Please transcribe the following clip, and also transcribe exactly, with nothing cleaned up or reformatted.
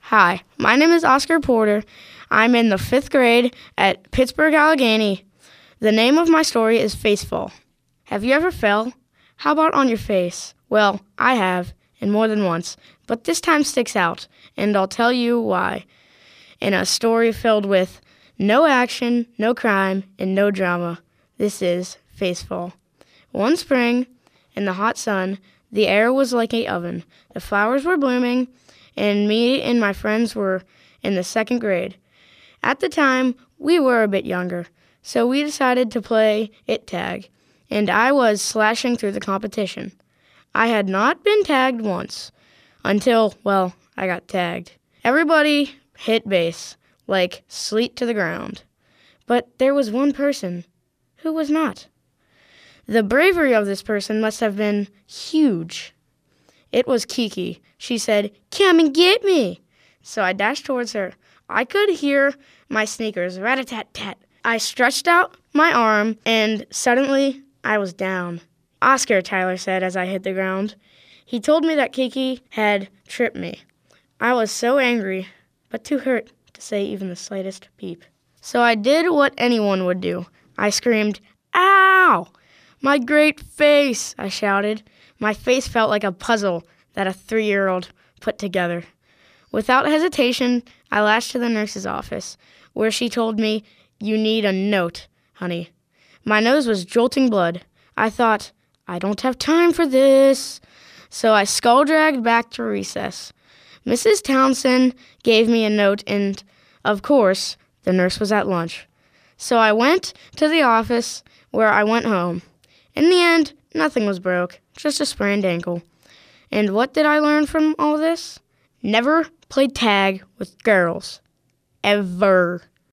Hi, my name is Oscar Porter. I'm in the fifth grade at Pittsburgh Allegheny. The name of my story is Facefall. Have you ever fell? How about on your face? Well, I have, and more than once, but this time sticks out, and I'll tell you why. In a story filled with no action, no crime, and no drama, this is Facefall. One spring, in the hot sun, the air was like an oven. The flowers were blooming, and me and my friends were in the second grade. At the time, we were a bit younger, so we decided to play it tag, and I was slashing through the competition. I had not been tagged once, until, well, I got tagged. Everybody hit base, like sleet to the ground. But there was one person who was not. The bravery of this person must have been huge. It was Kiki. She said, "Come and get me." So I dashed towards her. I could hear my sneakers rat-a-tat-tat. I stretched out my arm, and suddenly I was down. "Oscar," Tyler said as I hit the ground. He told me that Kiki had tripped me. I was so angry, but too hurt to say even the slightest peep. So I did what anyone would do. I screamed, "Ow! My great face!" I shouted. My face felt like a puzzle that a three-year-old put together. Without hesitation, I lashed to the nurse's office, where she told me, "You need a note, honey." My nose was jolting blood. I thought, I don't have time for this. So I skull-dragged back to recess. Missus Townsend gave me a note, and, of course, the nurse was at lunch. So I went to the office, where I went home. In the end, nothing was broke, just a sprained ankle. And what did I learn from all this? Never play tag with girls. Ever.